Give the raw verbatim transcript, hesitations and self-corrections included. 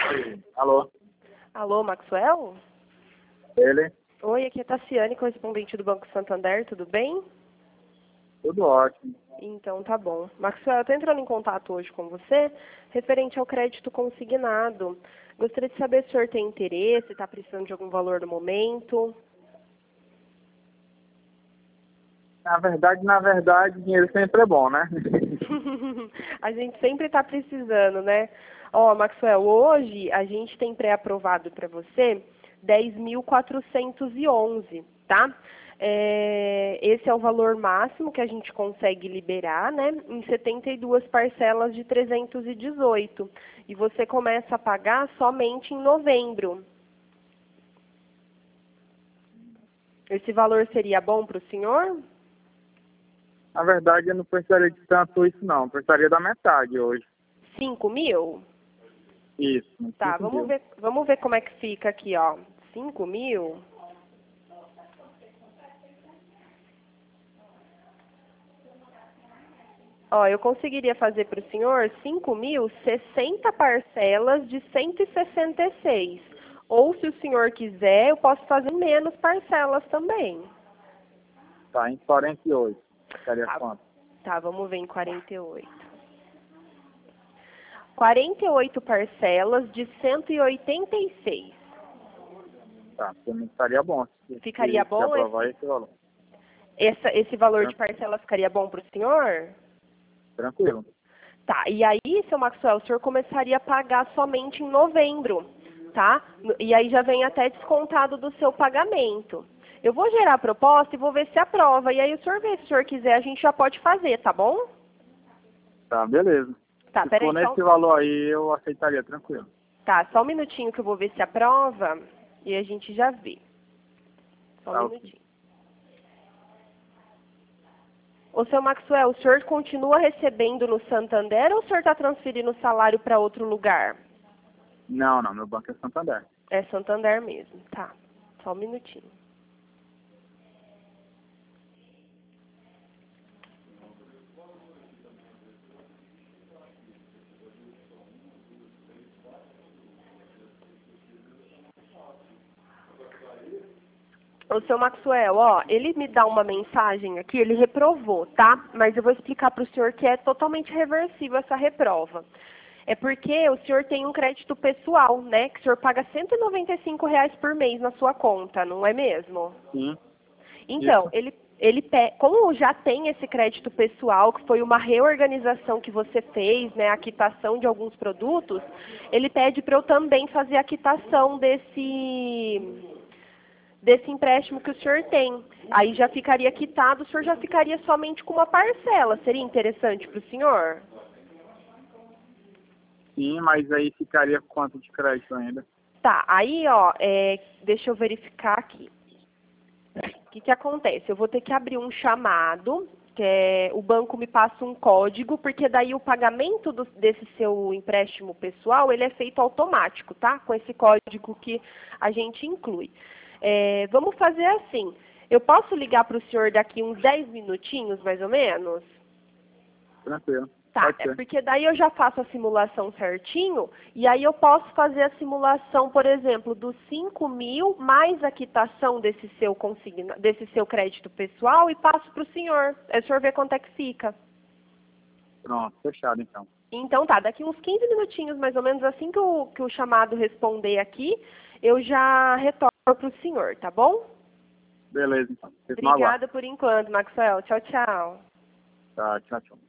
Alô? Alô, Maxwell? Ele? Oi, aqui é Tassiane, correspondente do Banco Santander, tudo bem? Tudo ótimo. Então tá bom. Maxwell, eu estou entrando em contato hoje com você, referente ao crédito consignado. Gostaria de saber se o senhor tem interesse, está precisando de algum valor no momento. Na verdade, na verdade, dinheiro sempre é bom, né? A gente sempre está precisando, né? Ó, Maxwell, hoje a gente tem pré-aprovado para você dez mil quatrocentos e onze, tá? É, esse é o valor máximo que a gente consegue liberar, né? Em setenta e duas parcelas de trezentos e dezoito. E você começa a pagar somente em novembro. Esse valor seria bom para o senhor? Na verdade, eu não precisaria de tanto isso, não. Eu precisaria da metade hoje. cinco mil? Isso. Tá, cinco vamos mil. ver, vamos ver como é que fica aqui, ó. cinco mil? Ó, eu conseguiria fazer para o senhor cinco mil, sessenta parcelas de cento e sessenta e seis. Ou, se o senhor quiser, eu posso fazer menos parcelas também. Tá, em quarenta e oito. Ficaria Tá, quanto? tá, vamos ver em quarenta e oito. quarenta e oito parcelas de cento e oitenta e seis. Tá, pra mim ficaria bom. Se, Ficaria se, se bom aprovar esse, esse valor. essa, esse valor de Tran- parcela ficaria bom para o senhor? Tranquilo. Tá, e aí, seu Maxwell, o senhor começaria a pagar somente em novembro, tá? E aí já vem até descontado do seu pagamento. Eu vou gerar a proposta e vou ver se aprova. E aí o senhor vê, se o senhor quiser, a gente já pode fazer, tá bom? Tá, beleza. Tá, Se peraí, for só, nesse valor aí, eu aceitaria, tranquilo. tá, só um minutinho que eu vou ver se aprova e a gente já vê. Só um Tá, ok. minutinho. Ô, seu Maxwell, o senhor continua recebendo no Santander ou o senhor está transferindo o salário para outro lugar? Não, não, meu banco é Santander. É Santander mesmo, tá. Só um minutinho. O seu Maxwell, ó, ele me dá uma mensagem aqui, ele reprovou, tá? Mas eu vou explicar para o senhor que é totalmente reversível essa reprova. É porque o senhor tem um crédito pessoal, né? Que o senhor paga cento e noventa e cinco reais por mês na sua conta, não é mesmo? Sim. Então, Isso. ele, ele pe- como já tem esse crédito pessoal, que foi uma reorganização que você fez, né, a quitação de alguns produtos, ele pede para eu também fazer a quitação desse desse empréstimo que o senhor tem. Aí já ficaria quitado, o senhor já ficaria somente com uma parcela. Seria interessante para o senhor? Sim, mas aí ficaria quanto de crédito ainda? Tá, aí, ó, é, deixa eu verificar aqui. O que que acontece? Eu vou ter que abrir um chamado, que é, o banco me passa um código, porque daí o pagamento do- desse seu empréstimo pessoal, ele é feito automático, tá? Com esse código que a gente inclui. É, vamos fazer assim, eu posso ligar para o senhor daqui uns dez minutinhos, mais ou menos? Tranquilo. Tá, Pode é ser. porque daí eu já faço a simulação certinho, e aí eu posso fazer a simulação, por exemplo, dos cinco mil mais a quitação desse seu, consigna, desse seu crédito pessoal e passo para o senhor. Aí o senhor vê quanto é que fica. Pronto, fechado então. Então tá, daqui uns quinze minutinhos, mais ou menos, assim que o, que o chamado responder aqui, eu já retorno para o senhor, tá bom? Beleza então. Fico no aguardo. Obrigada por enquanto, Maxwell. Tchau, tchau. Tá, tchau, tchau.